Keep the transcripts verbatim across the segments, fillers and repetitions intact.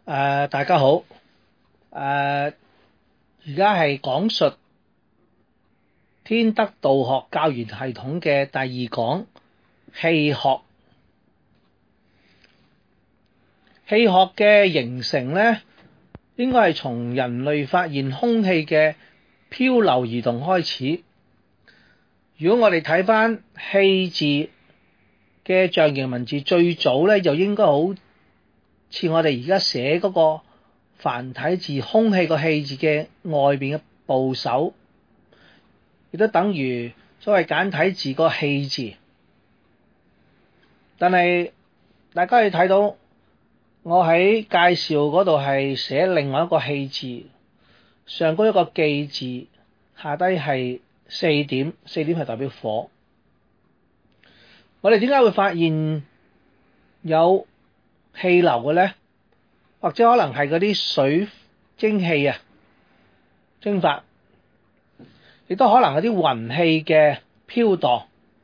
誒，大家好。誒，而家係講述天德道學教研系統嘅第二講氣學。氣學嘅形成呢，應該係從人類發現空氣嘅漂流移動開始。如果我哋睇翻氣字嘅象形文字，最早呢就應該好似我哋而家寫嗰個繁體字空氣個氣字嘅外邊嘅部首，亦都等於所謂簡體字個氣字。但係大家可以睇到，我喺介紹嗰度係寫另外一個氣字，上高一個記字，下低係四點，四點係代表火。我哋點解會發現有氣流嘅呢？或者可能係嗰啲水蒸氣啊蒸發，亦都可能係啲雲氣嘅飄蕩。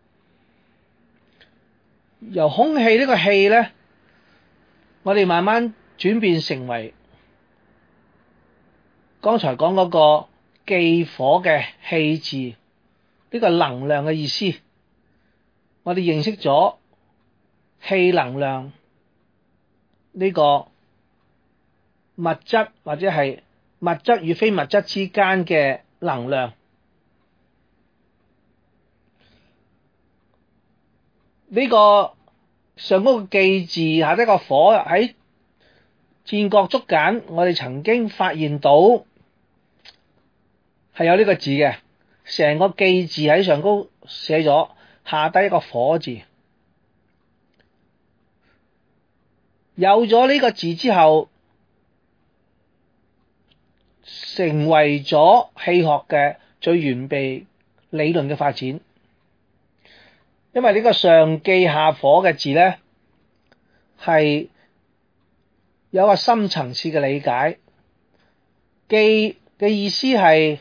由空氣呢個氣呢，我哋慢慢轉變成為剛才講嗰個忌火嘅氣字，呢個能量嘅意思。我哋認識咗氣能量呢個物質或者係物質與非物質之間嘅能量。呢個上嗰個記字下低個火，喺戰國竹簡我哋曾經發現到係有呢個字嘅，成個記字喺上高寫咗，下低一個火字。有咗呢個字之後，成為咗氣學嘅最完備理論嘅發展。因為呢個上記下火嘅字呢，係有個深層次嘅理解。記嘅意思係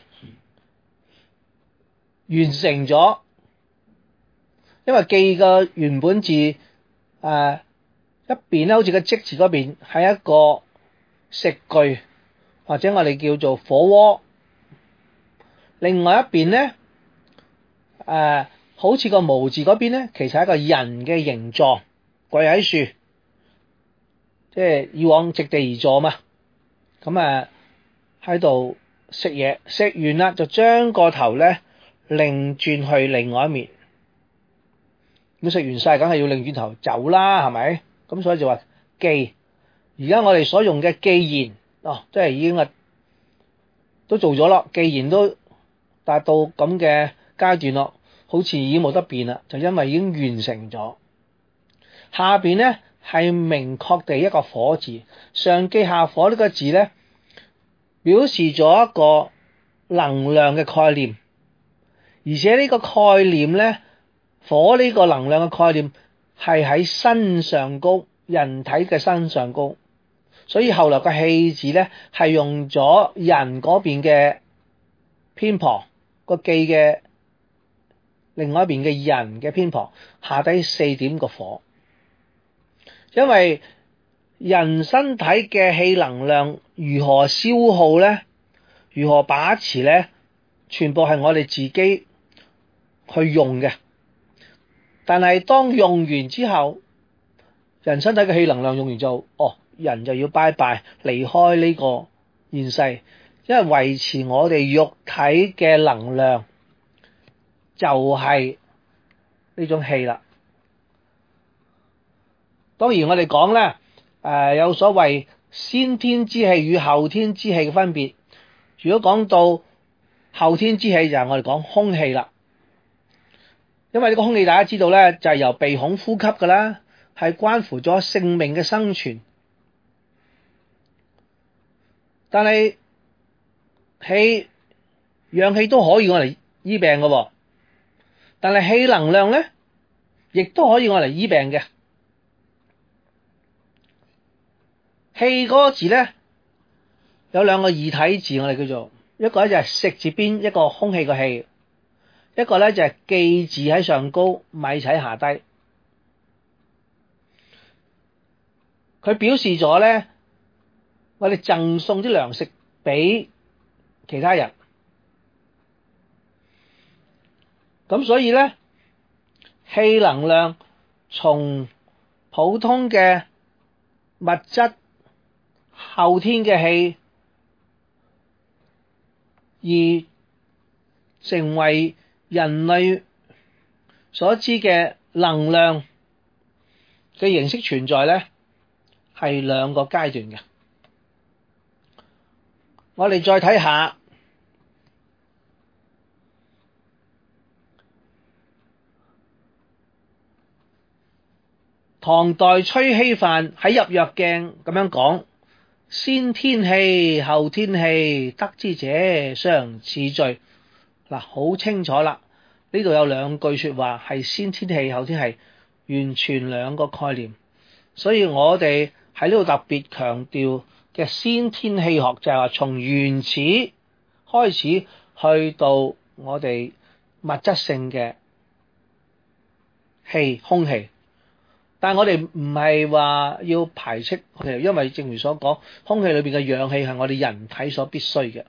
完成咗，因為記嘅原本字誒、呃、一邊咧，好似個積字嗰邊係一個食具，或者我哋叫做火鍋。另外一邊呢，誒、呃、好似個無字嗰邊呢，其實係一個人嘅形狀，跪喺樹，即係以往席地而坐嘛。咁啊喺度食嘢，食完啦就將個頭呢擰轉去另外一面。咁食完晒，梗係要擰轉頭走啦，係咪？咁所以就話記。而家我哋所用嘅記言，哦，即係已經啊都做咗咯，記言都達到咁嘅階段咯，好似已經冇得變啦，就因為已經完成咗。下邊呢係明確地一個火字，上記下火呢個字呢，表示咗一個能量嘅概念，而且呢個概念呢，火呢個能量嘅概念係喺身上高，人體嘅身上高，所以後來個氣字呢係用咗人嗰邊嘅偏旁，個記嘅另外一邊嘅人嘅偏旁，下低四點個火。因為人身體嘅氣能量如何消耗呢？如何把持呢？全部係我哋自己去用嘅。但係當用完之後，人身體嘅氣能量用完就，哦，人就要拜拜離開呢個現世，因為維持我哋肉體嘅能量就係呢種氣啦。當然我哋講咧，誒、呃、有所謂先天之氣與後天之氣嘅分別。如果講到後天之氣，就係我哋講空氣啦。因為呢個空氣大家知道咧，就係由鼻孔呼吸噶啦，係關乎咗性命嘅生存。但係氣、氧氣都可以用嚟醫病嘅，但係氣能量咧，亦都可以用嚟醫病嘅。氣嗰個字咧，有兩個異體字，我哋叫做一個咧就係食字邊一個空氣個氣，一個咧就係記字喺上高，米喺下低。佢表示咗咧我哋贈送啲糧食俾其他人。咁所以咧，氣能量從普通嘅物質後天嘅氣，而成為人類所知嘅能量嘅形式存在咧，係兩個階段嘅。我哋再睇下唐代崔希範喺入藥鏡咁樣講：先天氣後天氣，得之者相次序。嗱，好清楚啦，呢度有兩句說話係先天氣後天氣，完全兩個概念。所以我哋喺呢度特別強調嘅先天氣學就係話從原始開始去到我哋物質性嘅氣空氣。但係我哋唔係話要排斥佢哋，因為正如所講，空氣裏邊嘅氧氣係我哋人體所必須嘅。誒、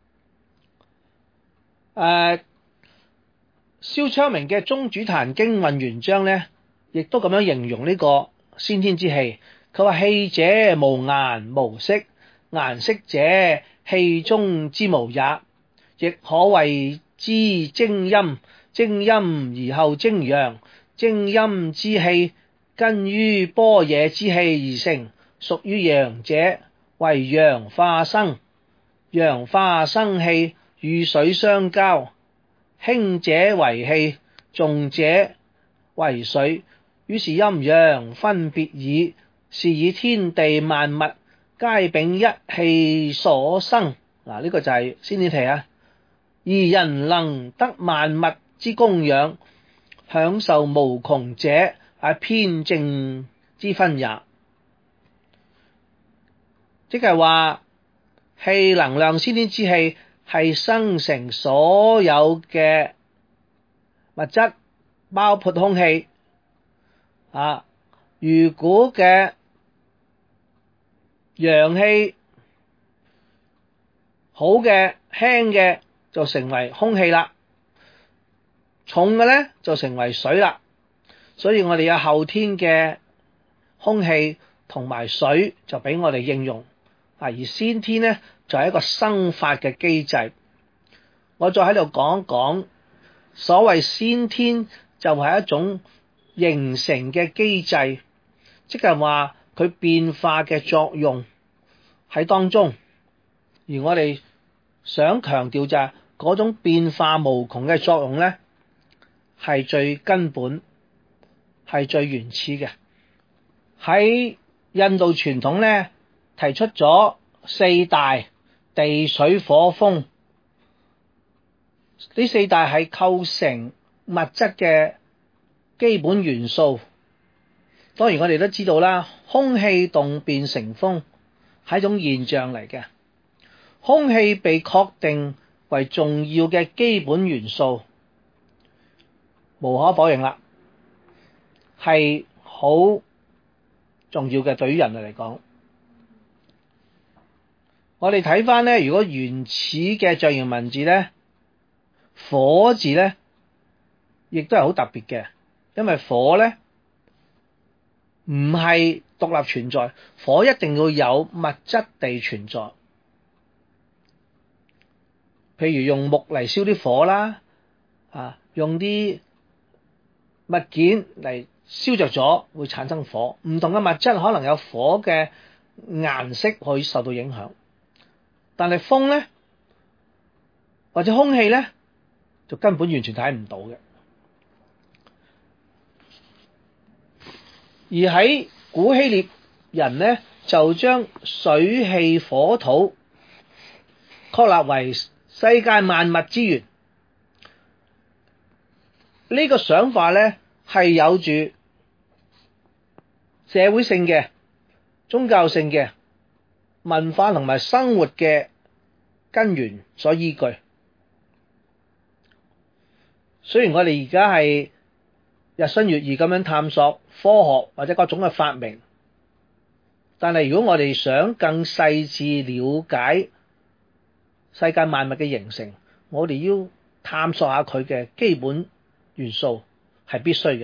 呃，蕭昌明嘅《宗主壇經運元章》咧，亦都咁樣形容呢個先天之氣。佢話：氣者無顏無色，顏色者氣中之無也，亦可謂之精陰。精陰而後精陽，精陰之氣根於般若之氣而成，屬於陽者為陽化生。陽化生氣與水相交，輕者為氣，重者為水，於是陰陽分別矣。是以天地萬物皆秉一氣所生。嗱，呢個就係先天氣啊。而人能得萬物之供養，享受無窮者，係偏正之分也。即係話氣能量先天之氣係生成所有嘅物質，包括空氣啊。如果嘅陽氣好嘅輕嘅就成為空氣啦，重嘅咧就成為水啦。所以我哋有後天嘅空氣同埋水就俾我哋應用啊，而先天咧就係一個生發嘅機制。我再喺度講講，所謂先天就係一種形成嘅機制，即係話佢變化嘅作用喺當中，而我哋想強調就係嗰種變化無窮嘅作用咧，係最根本，係最原始嘅。喺印度傳統咧，提出咗四大：地水火風。呢四大係構成物質嘅基本元素。當然我哋都知道啦，空氣動變成風係一種現象嚟嘅。空氣被確定為重要嘅基本元素，無可否認啦，係好重要嘅，對於人類嚟講。我哋睇翻咧，如果原始嘅象形文字咧，火字咧，亦都係好特別嘅，因為火咧唔係獨立存在，火一定要有物質地存在。譬如用木嚟燒啲火啦，啊，用啲物件嚟燒着咗會產生火。唔同嘅物質可能有火嘅顏色可以受到影響，但係風咧或者空氣咧就根本完全睇唔到嘅。而喺古希臘人咧就將水氣火土確立為世界萬物之源。呢、這個想法咧係有住社會性嘅、宗教性嘅、文化同埋生活嘅根源所依據。雖然我哋而家係日新月異咁樣探索科學或者各種嘅發明， 但係如果我哋想更細緻了解世界萬物嘅形成，我哋要探索下佢嘅基本元素係必須嘅。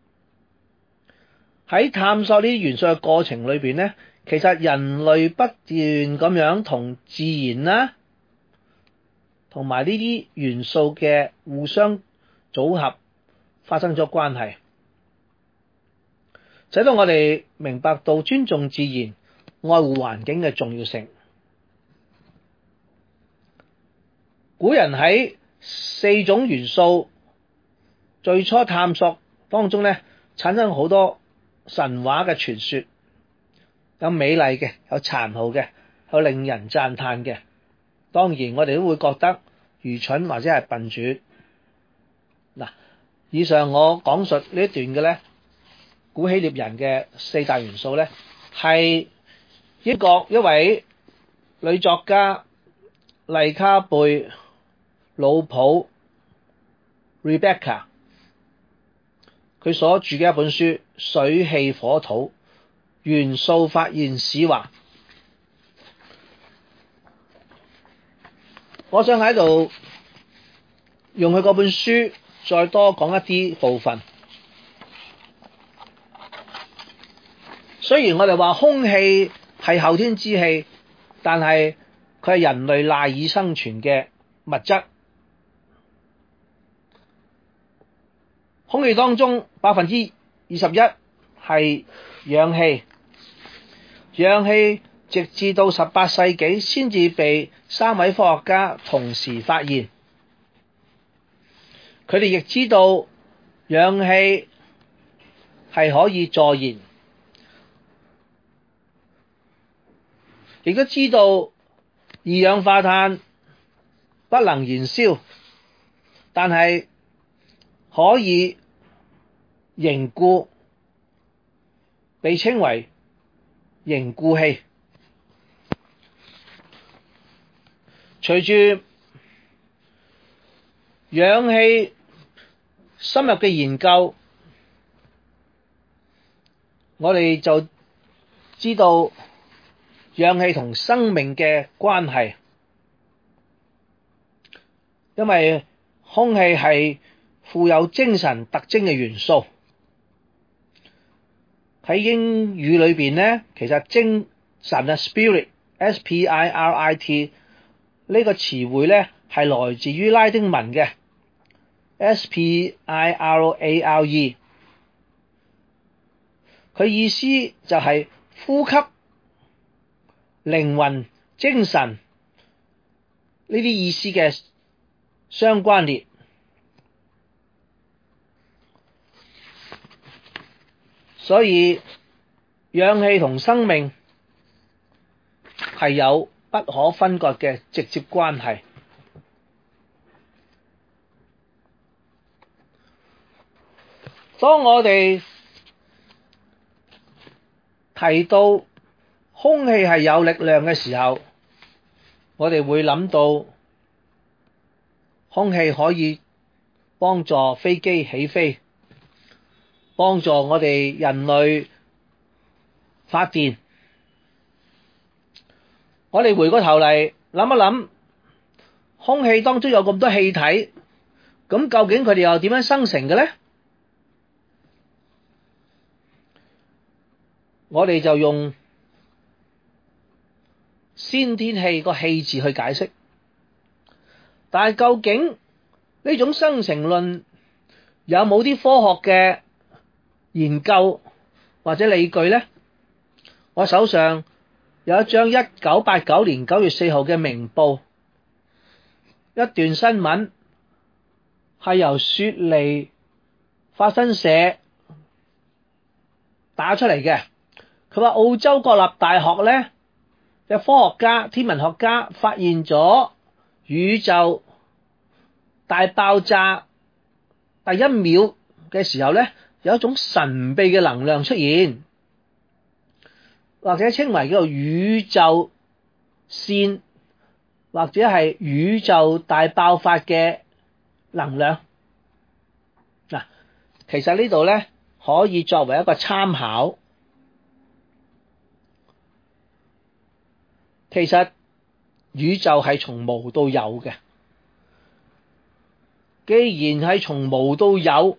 喺探索呢啲元素嘅過程裏邊咧，其實人類不斷咁樣同自然啦，同埋呢啲元素嘅互相組合發生咗關係，使到我哋明白到尊重自然、愛護環境嘅重要性。古人喺四種元素最初探索當中咧，產生好多神話嘅傳說，有美麗嘅，有殘酷嘅，有令人讚嘆嘅。當然我哋都會覺得愚蠢或者係笨拙。嗱，以上我講述呢一段嘅咧，古希臘人嘅四大元素咧，係英國一位女作家麗卡貝魯普 Rebecca 佢所著嘅一本書《水氣火土元素發現史話》。我想喺度用佢嗰本書再多講一啲部分。雖然我哋話空氣係後天之氣，但係佢係人類賴以生存嘅物質。空氣當中百分之二十一係氧氣，氧氣直至到十八世紀先至被三位科學家同時發現。佢哋亦知道氧氣係可以助燃，亦都知道二氧化碳不能燃燒，但係可以凝固，被稱為凝固氣。隨住氧氣深入嘅研究，我哋就知道氧氣同生命嘅關係，因為空氣係富有精神特徵嘅元素。喺英語裏邊咧，其實精神啊 spirit S P I R I T 呢個詞彙咧係來自於拉丁文嘅 S P I R A R E， 佢意思就係呼吸、靈魂、精神呢啲意思嘅相關聯。所以氧氣同生命係有不可分割嘅直接關係。當我哋提到空氣係有力量嘅時候，我哋會諗到空氣可以幫助飛機起飛，幫助我哋人類發電。我哋回過頭嚟諗一諗，空氣當中有咁多氣體，咁究竟佢哋又點樣生成嘅呢？我哋就用先天氣個氣字去解釋，但係究竟呢種生成論有冇啲科學嘅研究或者理據呢？我手上有一張一九八九年九月四號嘅明報一段新聞，係由雪梨法新社打出嚟嘅。佢話澳洲國立大學咧嘅科學家、天文學家發現咗宇宙大爆炸第一秒嘅時候咧，有一種神秘嘅能量出現，或者稱為叫做宇宙線，或者係宇宙大爆發嘅能量。嗱，其實呢度咧可以作為一個參考。 其實宇宙係從無到有嘅。既然係從無到有，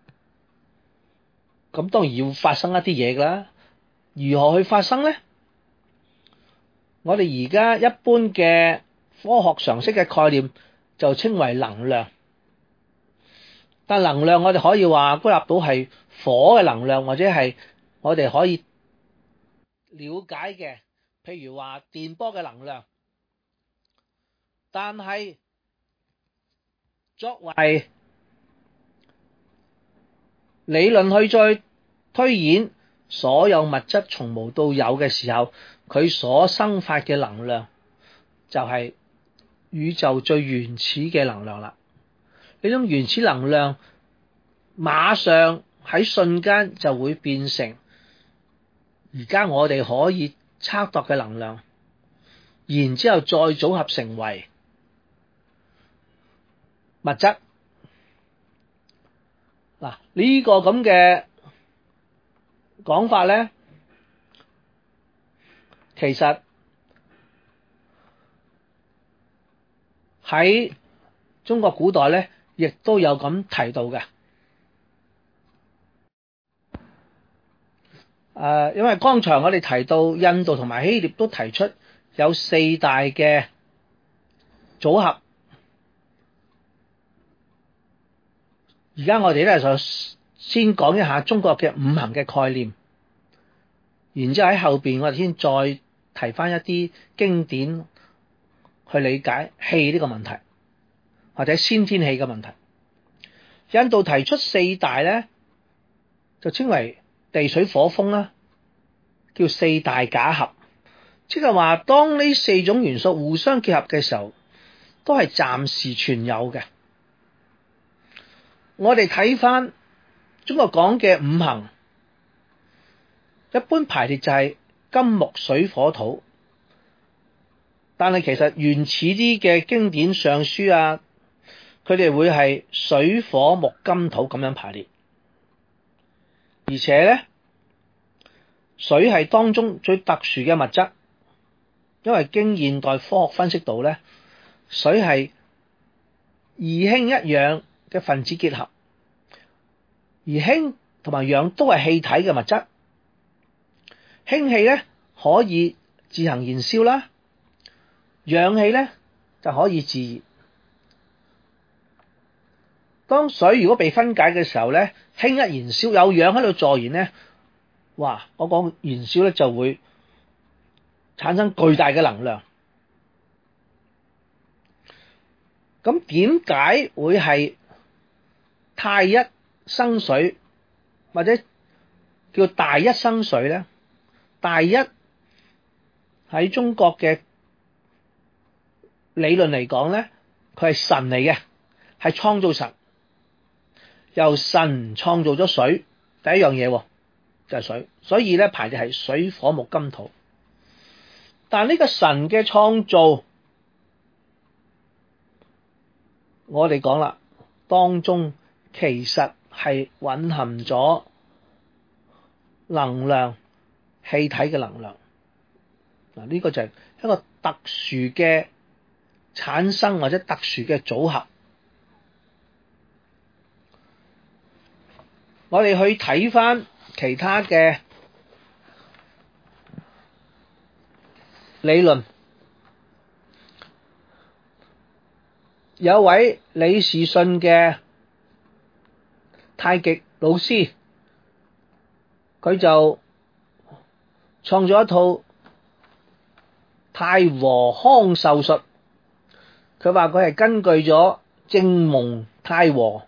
咁當然要發生一啲嘢㗎啦。如何去發生呢？我哋而家一般嘅科學常識嘅概念就稱為能量。但能量我哋可以話歸納到係火嘅能量，或者係我哋可以了解嘅，譬如話電波嘅能量。但係作為理論去再推演，所有物質從無到有嘅時候，佢所生發嘅能量就係宇宙最原始嘅能量啦。呢種原始能量馬上喺瞬間就會變成而家我哋可以測度嘅能量，然之後再組合成為物質。嗱，呢個咁嘅講法咧，其實喺中國古代咧，亦都有咁提到嘅。誒，因為剛才我哋提到印度同埋希臘都提出有四大嘅組合。而家我哋咧就先講一下中國嘅五行嘅概念，然之後喺後邊我哋先再提翻一啲經典去理解氣呢個問題，或者先天氣嘅問題。印度提出四大咧，就稱為地水火風啦，叫四大假合，即係話當呢四種元素互相結合嘅時候，都係暫時存有嘅。我哋睇翻中國講嘅五行，一般排列就係金木水火土，但係其實原始啲嘅經典上書啊，佢哋會係水火木金土咁樣排列，而且咧水係當中最特殊嘅物質，因為經現代科學分析到咧，水係二氫一氧嘅分子結合，而氫同埋氧都係氣體嘅物質。氫氣咧可以自行燃燒啦，氧氣咧就可以自燃。當水如果被分解嘅時候咧，氫一燃燒，有氧喺度助燃咧，哇！我講燃燒咧就會產生巨大嘅能量。咁點解會係太一生水，或者叫大一生水咧？大一喺中國嘅理論嚟講咧，佢係神嚟嘅，係創造神，由神創造咗水，第一樣嘢就係水，所以咧排列係水火木金土。但呢個神嘅創造，我哋講啦，當中其實係蘊含咗能量、氣體嘅能量。嗱，呢個就係一個特殊嘅產生或者特殊嘅組合。我哋去睇翻其他嘅理論，有位李時信嘅太極老師，佢就創咗一套太和康壽術。佢話佢係根據咗正蒙太和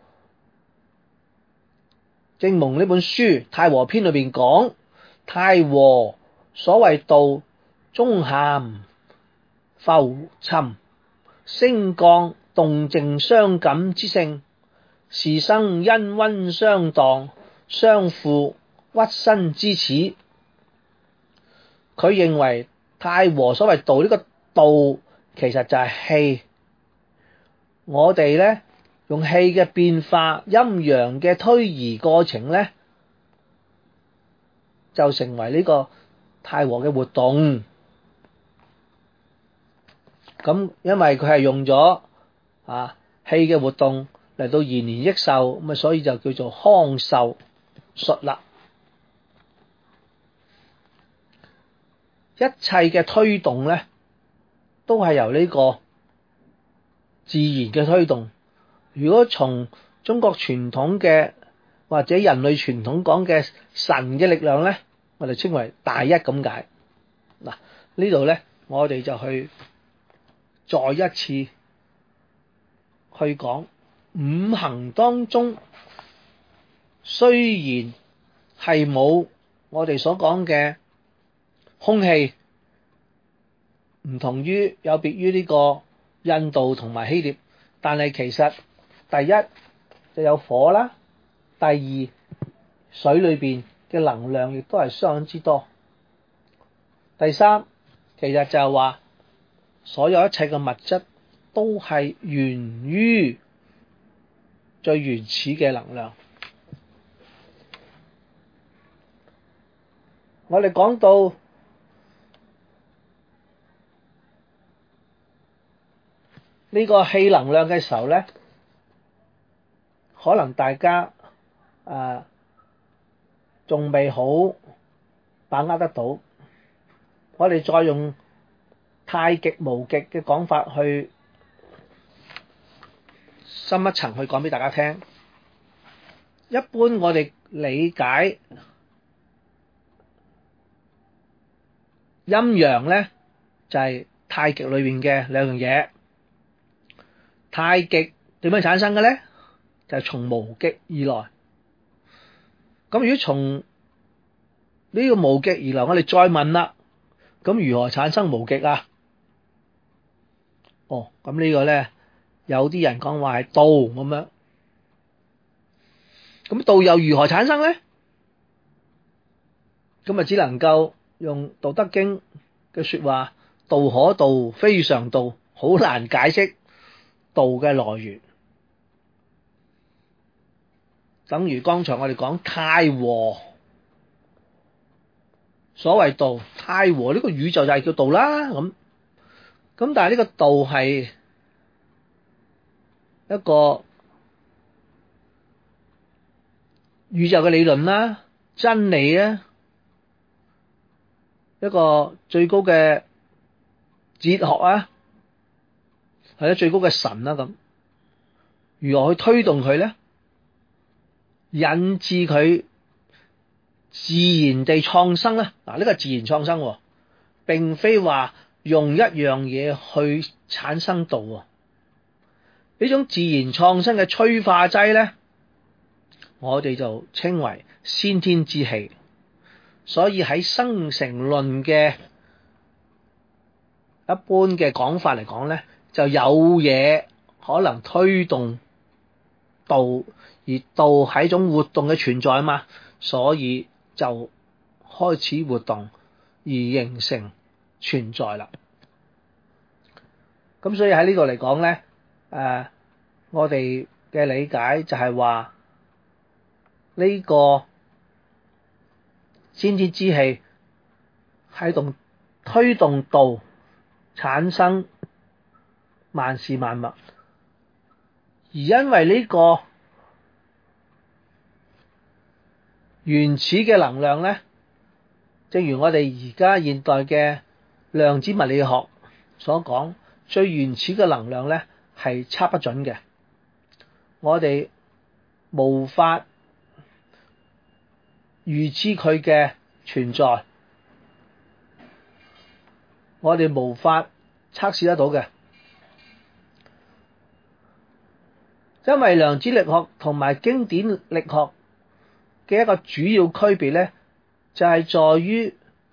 正蒙呢本書《太和篇》裏邊講，太和所謂道，中咸浮沉，升降動靜相感之性，時生恩溫相當，相輔屈伸之始。佢認為太和所謂道，呢個道其實就係氣，我哋咧用氣嘅變化、陰陽嘅推移過程咧，就成為呢個太和嘅活動。 咁因為佢係用咗啊氣嘅活動嚟到延年益壽，咁啊所以就叫做康壽術啦。一切嘅推動咧，都係由呢個自然嘅推動。如果從中國傳統嘅或者人類傳統講嘅神嘅力量咧，我哋稱為大一咁解。嗱，呢度咧，我哋就去再一次去講五行當中，雖然係冇我哋所講嘅空氣，唔同於有別於呢個印度同埋希臘，但係其實第一就有火啦，第二水裏邊嘅能量亦都係相當之多，第三其實就係話所有一切嘅物質都係源於最原始嘅能量。我哋講到呢個氣能量嘅時候咧，可能大家誒仲未好把握得到。我哋再用太極無極嘅講法去深一層去講俾大家聽。一般我哋理解陰陽咧，就係太極裏邊嘅兩樣嘢。太極點樣產生嘅咧？就係從無極而來。咁如果從呢個無極而來，我哋再問啦，咁如何產生無極啊？哦，咁呢個咧，有啲人講話係道咁樣。咁道又如何產生咧？咁啊，只能夠用《道德經》嘅說話：道可道，非常道，好難解釋道嘅來源。等於剛才我哋講太和，所謂道，太和呢個宇宙就係叫道啦。咁咁但係呢個道係一個宇宙嘅理論啦、真理啦，一個最高嘅哲學啊，或者最高嘅神啦。咁如何去推動佢咧？引致佢自然地創生咧。嗱，呢個自然創生，並非話用一樣嘢去產生道。呢種自然創生嘅催化劑咧，我哋就稱為先天之氣。所以喺生成論嘅一般嘅講法嚟講咧，就有嘢可能推動道，而道係一種活動嘅存在啊嘛，所以就開始活動而形成存在啦。咁所以喺呢度嚟講咧，誒、呃，我哋嘅理解就係話呢個先天之氣係動推動道產生萬事萬物，而因為呢個原始嘅能量咧，正如我哋而家現代嘅量子物理學所講，最原始嘅能量咧係測不準嘅，我哋無法預知佢嘅存在，我哋無法測試得到嘅。因為量子力學同埋經典力學嘅一個主要區別咧，就係在於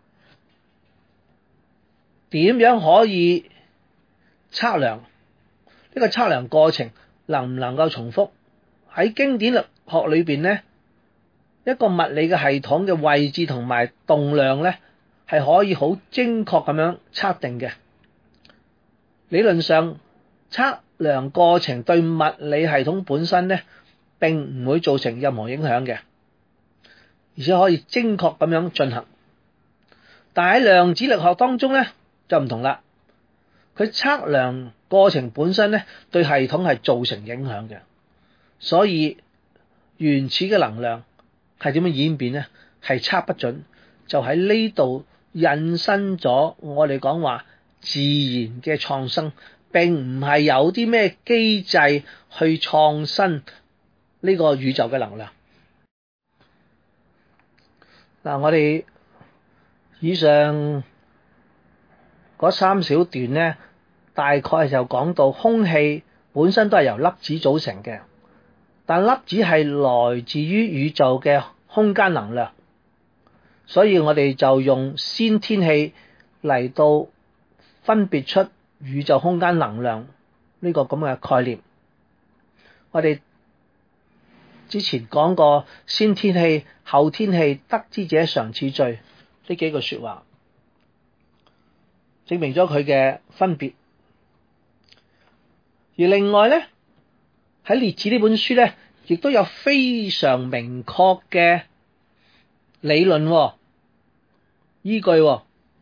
點樣可以測量，呢個測量過程能唔能夠重複。喺經典力學裏邊咧，一個物理嘅系統嘅位置同埋動量咧，係可以好精確咁樣測定嘅。理論上，測量過程對物理系統本身咧，並唔會造成任何影響嘅，而且可以精確咁樣進行。但喺量子力學當中咧就唔同啦， 佢測量過程本身咧對系統係造成影響嘅，所以原始嘅能量係點樣演變咧？係測不準，就喺呢度引申咗我哋講話自然嘅創生，並唔係有啲咩機制去創新呢個宇宙嘅能量。嗱，我哋以上嗰三小段咧，大概就講到空氣本身都係由粒子組成嘅，但粒子係來自於宇宙嘅空間能量，所以我哋就用先天氣嚟到分別出宇宙空間能量呢個咁嘅概念。我哋之前講過先天氣、後天氣，得之者常似序呢幾句說話，證明咗佢嘅分別。而另外咧，喺列子呢本書咧，亦都有非常明確嘅理論依據。佢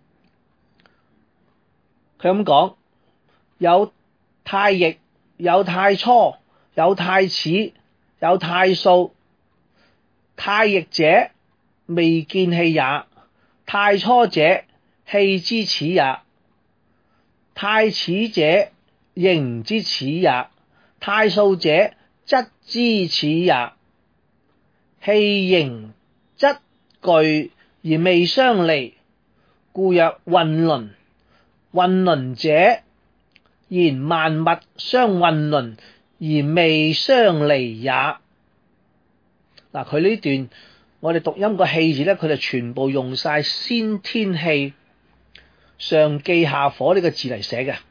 咁講，有太液，有太初，有太始，有太素。太液者，未見氣也；太初者，氣之始也；太始者，形之始也；太素者，質之始也。氣形質具而未相離，故曰混沌。混沌者，言萬物相混沌而未相離也。嗱，佢呢段我哋讀音個氣字咧，佢就全部用晒先天氣上記下火呢個字嚟寫嘅。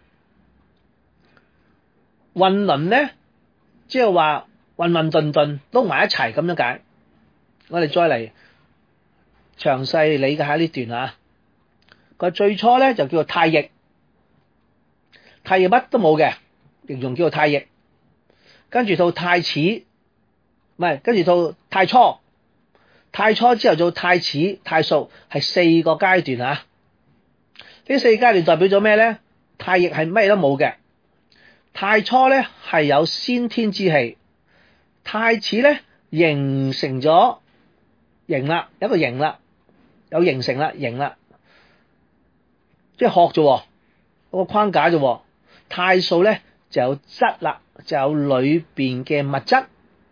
混沌咧，即係話混混沌沌撈埋一齊咁樣解。我哋再嚟詳細理解下呢段啊。佢最初咧就叫做太液，太液乜都冇嘅，形容叫做太液。跟住到太始，唔係，跟住到太初，太初之後做太始、太素，係四個階段啊。呢四階段代表咗咩咧？太液係乜都冇嘅，太初咧係有先天之氣，太始咧形成咗形啦，有一個形啦，有形成啦，形啦，即係殼啫，嗰個框架啫。太素咧就有質啦，就有裏邊嘅物質。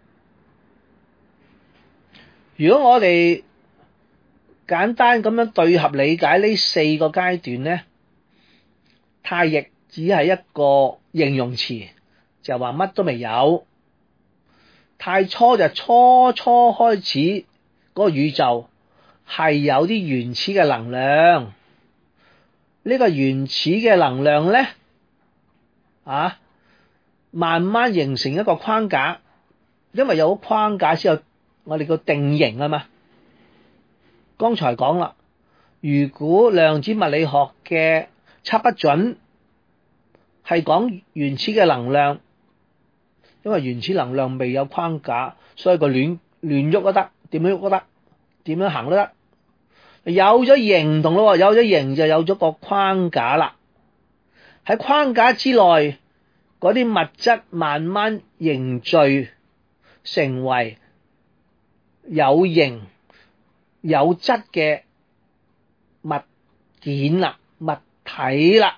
如果我哋簡單咁樣對合理解呢四個階段咧，太液只係一個形容詞，就話乜都未有。太初就初初開始嗰個宇宙係有啲原始嘅能量，呢個原始嘅能量咧啊，慢慢形成一個框架，因為有個框架先有我哋個定型啊嘛。剛才講啦，如果量子物理學嘅測不準係講原始嘅能量，因為原始能量未有框架，所以佢亂亂喐都得，點樣喐都得，點樣行都得。有咗形同咯，有咗形就有咗個框架啦。喺框架之內，嗰啲物質慢慢凝聚成為有形有質嘅物件啦、物體啦。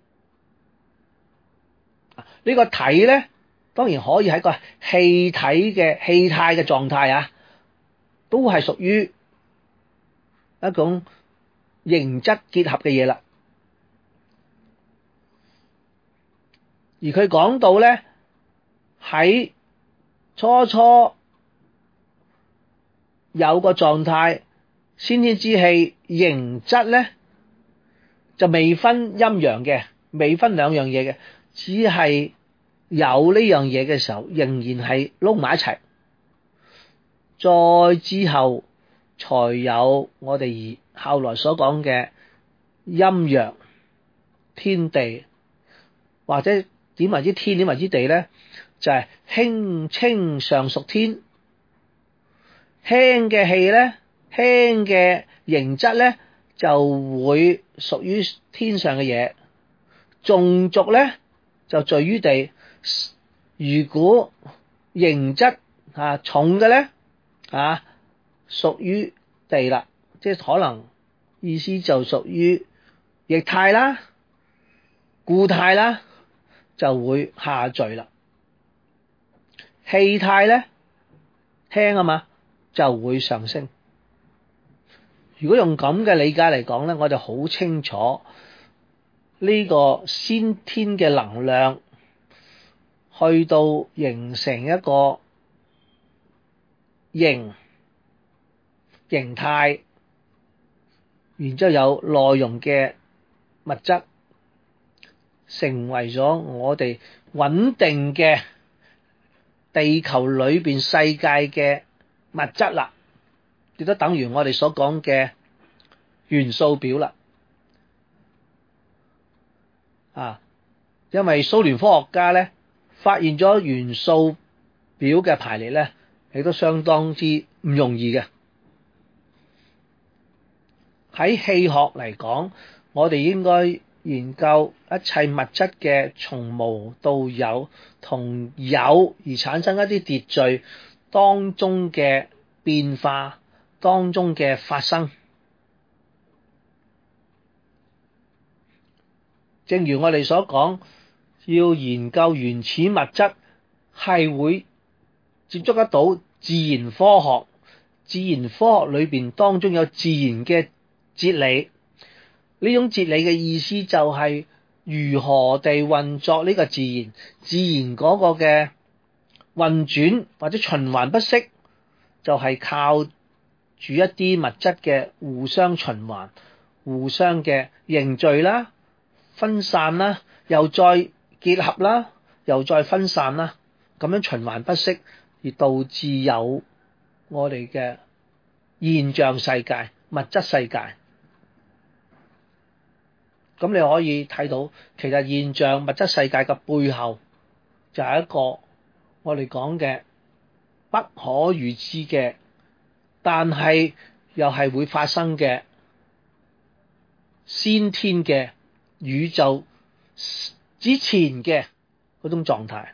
呢個體咧，當然可以喺個氣體嘅氣態嘅狀態啊，都係屬於一種形質結合嘅嘢啦。而佢講到咧，喺初初有個狀態，先天之氣形質咧就未分陰陽嘅，未分兩樣嘢嘅，只係有呢樣嘢嘅時候，仍然係撈埋一齊。再之後才有我哋後來所講嘅陰陽天地，或者點為之天，點為之地咧，就係、是、輕清上屬天。輕嘅氣咧，輕嘅形質咧，就會屬於天上嘅嘢； 縱軸咧就在於地，如果形質啊重嘅咧啊屬於地啦，即係可能意思就屬於液態啦、固態啦，就會下墜啦。氣態咧輕啊嘛，就會上升。如果用咁嘅理解嚟講咧，我哋好清楚呢個先天嘅能量去到形成一個形形態，然之後有內容嘅物質，成為咗我哋穩定嘅地球裏邊世界嘅物質啦，亦都等於我哋所講嘅元素表啦。啊，因為蘇聯科學家咧發現咗元素表嘅排列咧，亦都相當之唔容易嘅。喺氣學嚟講，我哋應該研究一切物質嘅從無到有，同有而產生一啲秩序當中嘅變化，當中嘅發生。正如我哋所講，要研究原始物質，係會接觸得到自然科學。自然科學裏邊當中有自然嘅哲理，呢種哲理嘅意思就係如何地運作呢個自然，自然嗰個嘅運轉或者循環不息，就係靠住一啲物質嘅互相循環、互相嘅凝聚啦、分散啦，又再結合啦，又再分散啦，咁樣循環不息，而導致有我哋嘅現象世界、物質世界。咁你可以睇到，其實現象物質世界嘅背後就係一個我哋講嘅不可預知嘅，但係又係會發生嘅先天嘅宇宙之前嘅嗰種狀態。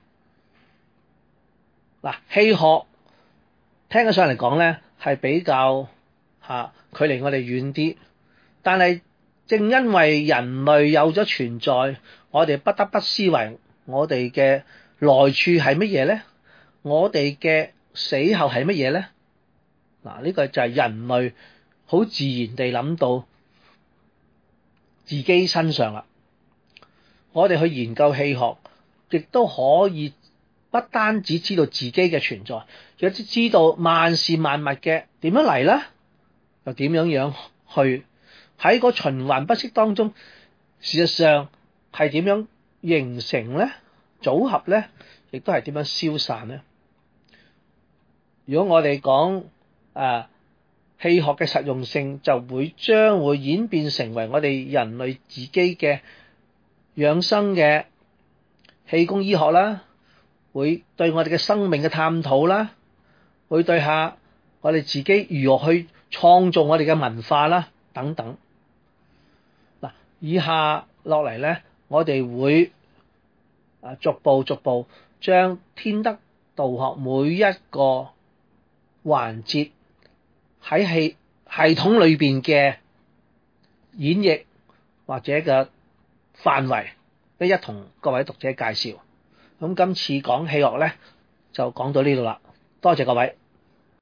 嗱，氣學聽起上嚟講咧係比較嚇、啊、距離我哋遠啲，但係正因為人類有咗存在，我哋不得不思維我哋嘅來處係乜嘢咧？我哋嘅死後係乜嘢咧？嗱，呢個就係人類好自然地諗到自己身上啦。我哋去研究氣學，亦都可以不單止知道自己嘅存在，亦都知道萬事萬物嘅點樣嚟啦，又點樣樣去喺個循環不息當中，事實上係點樣形成咧？組合咧，亦都係點樣消散咧？如果我哋講啊氣學嘅實用性，就會將會演變成為我哋人類自己嘅養生嘅氣功醫學啦，會對我哋嘅生命嘅探討啦，會對下我哋自己如何去創造我哋嘅文化啦，等等。嗱，以下落嚟咧，我哋會啊逐步逐步將天德道學每一個環節喺系系統裏邊嘅演繹或者嘅範圍，一一同各位讀者介紹。咁今次講氣學咧，就講到呢度啦，多謝各位。